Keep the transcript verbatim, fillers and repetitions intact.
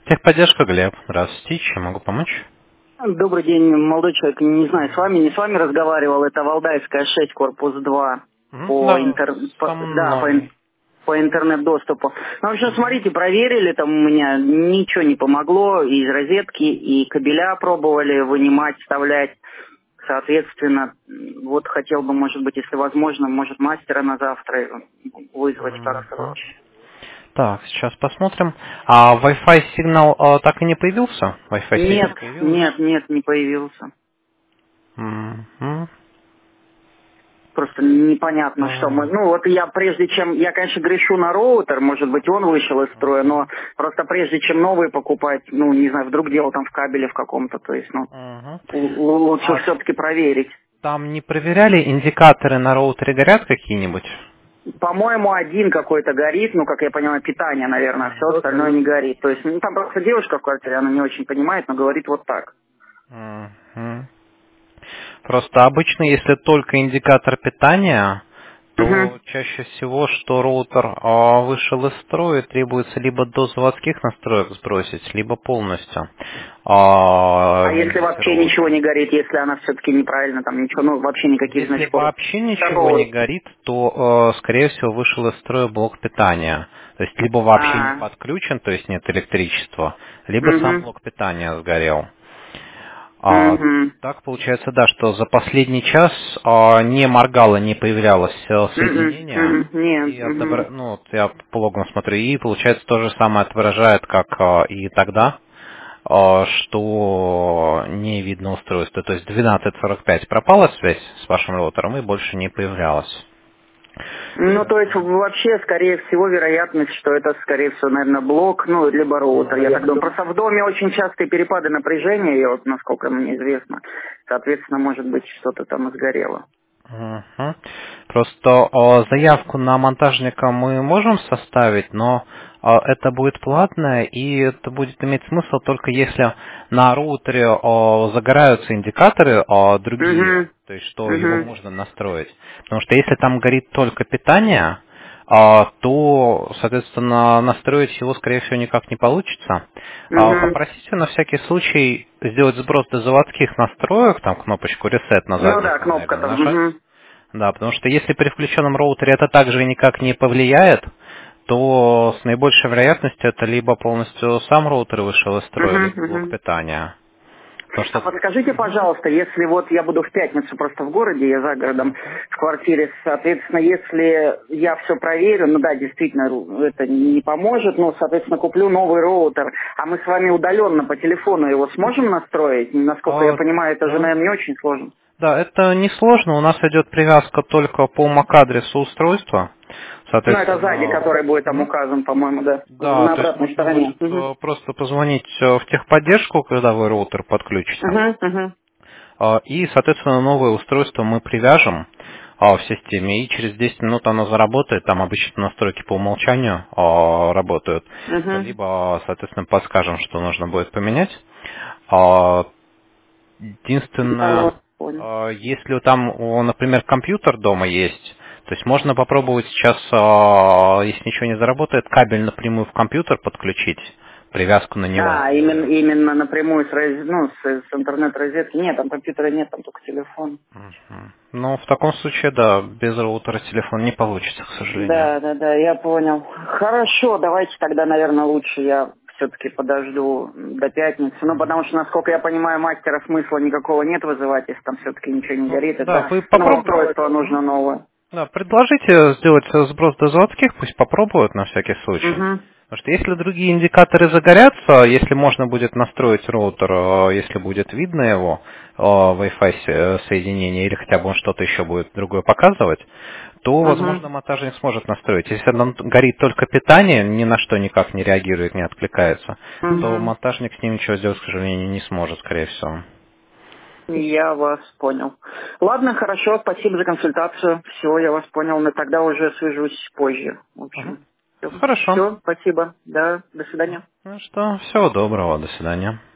Техподдержка, Глеб. Здравствуйте, чем могу помочь? Добрый день, молодой человек. Не знаю, с вами, не с вами разговаривал. Это Валдайская шесть, корпус два. Мгм, По, Да, интер... со по... Да, по, ин- мной. по интернет-доступу. Ну, в общем, Мгм. смотрите, проверили, там у меня ничего не помогло. И из розетки, и кабеля пробовали вынимать, вставлять. Соответственно, вот хотел бы, может быть, если возможно, может, мастера на завтра вызвать Мгм. второй. Так, сейчас посмотрим. А Wi-Fi сигнал а, так и не появился? Wi-Fi сеть не Нет, появилась? нет, нет, не появился. Мгм. Просто непонятно, что мы... Так. Ну, вот я прежде чем... Я, конечно, грешу на роутер, может быть, он вышел из строя, но Мгм. просто прежде чем новый покупать, ну, не знаю, вдруг дело там в кабеле в каком-то, то есть, ну, Мгм. л- л- лучше А все-таки проверить. там не проверяли, индикаторы на роутере горят какие-нибудь? По-моему, один какой-то горит, ну, как я понимаю, питание, наверное, а все остальное не горит. То есть, ну, там просто девушка в квартире, она не очень понимает, но говорит вот так. Мгм. Просто обычно, если только индикатор питания, Угу. то чаще всего, что роутер а, вышел из строя, требуется либо до заводских настроек сбросить, либо полностью а, А если менять вообще ничего роутер. не горит, если она все-таки неправильно, там ничего, ну, вообще никаких Если значков. вообще ничего не горит, то, э, скорее всего, вышел из строя блок питания. То есть, либо вообще не А, подключен, то есть нет электричества, либо сам угу, блок питания сгорел. А, угу. так получается, да, что за последний час а, не моргало, не появлялось э, Мгм, соединение. мгм, Нет. И Мгм. отобра- ну, вот я по логам смотрю, и получается то же самое отображает, как а, и тогда, а, что не видно устройство. То есть двенадцать сорок пять пропала связь с вашим роутером и больше не появлялась. Ну, то есть вообще, скорее всего, вероятность, что это, скорее всего, наверное, блок, ну, либо роутер, я так думаю. Просто в доме очень частые перепады напряжения, и вот, насколько мне известно, соответственно, может быть, что-то там и сгорело. Мгм. Просто э, заявку на монтажника мы можем составить, но э, это будет платно, и это будет иметь смысл только если на роутере э, загораются индикаторы э, другие, Угу, то есть что его угу, можно настроить. Потому что если там горит только питание, э, то, соответственно, настроить его, скорее всего, никак не получится. А угу. Попросите на всякий случай сделать сброс до заводских настроек, там кнопочку reset на Ну задней да, панели кнопка там. нажать. Угу. Да, потому что если при включенном роутере это также никак не повлияет, то с наибольшей вероятностью это либо полностью сам роутер вышел из строя, либо Угу, блок угу. питания. Потому А что... подскажите, Мгм. пожалуйста, если вот я буду в пятницу просто в городе, я за городом, Мгм. в квартире, соответственно, если я все проверю, ну да, действительно, ру- это не поможет, но, соответственно, куплю новый роутер, а мы с вами удаленно по телефону его сможем настроить? Насколько я А, понимаю, это же, да. наверное, не очень сложно. Да, это несложно. У нас идет привязка только по эм эй си-адресу устройства. Ну, это сзади, Соответственно, который будет там мгм. указан, по-моему, да, Да, на то есть обратной нужно будет стороне. Угу. э, просто позвонить э, в техподдержку, когда вы роутер подключите. Угу, угу, А, И, соответственно, новое устройство мы привяжем а, в системе, и через десять минут оно заработает. Там обычно настройки по умолчанию а, работают. угу. Либо, соответственно, подскажем, что нужно будет поменять. А, Единственное, А, понял. а, если там, о, например, компьютер дома есть, то есть можно попробовать сейчас, а, если ничего не заработает, кабель напрямую в компьютер подключить, привязку на него А, именно, сделаем. именно напрямую с, роз- ну, с, с интернет-розетки. Нет, там компьютера нет, там только телефон. Мгм. Ну, в таком случае, да, без роутера телефон не получится, к сожалению. Да, да, да, я понял. Хорошо, давайте тогда, наверное, лучше я все-таки подожду до пятницы. Ну, Мгм. потому что, насколько я понимаю, мастера смысла никакого нет вызывать, если там все-таки ничего не Ну, горит. да, Это, вы ну, попробуйте. устройство нужно новое. Да, предложите сделать сброс до заводских, пусть попробуют на всякий случай. Угу, Потому что если другие индикаторы загорятся, если можно будет настроить роутер, э, если будет видно его, э, Wi-Fi с- э, соединение, или хотя бы он что-то еще будет другое показывать, то, угу, возможно, монтажник сможет настроить. Если там горит только питание, ни на что никак не реагирует, не откликается, то угу. монтажник с ним ничего сделать, к сожалению, не сможет, скорее всего. Я вас понял. Ладно, хорошо, спасибо за консультацию. Все, я вас понял, но тогда уже свяжусь позже. В Мгм. общем, все, Хорошо. спасибо. Да, до свидания. Ну что, всего доброго, до свидания.